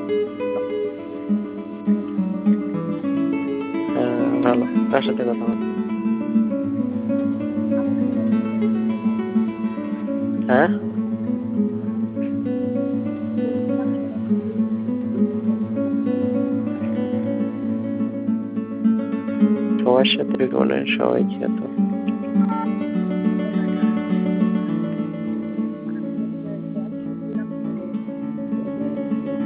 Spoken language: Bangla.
হ্যাঁ, ভালো। কার সাথে কথা বল? হ্যাঁ? সবার সাথে মানে সবাই খ্যাত।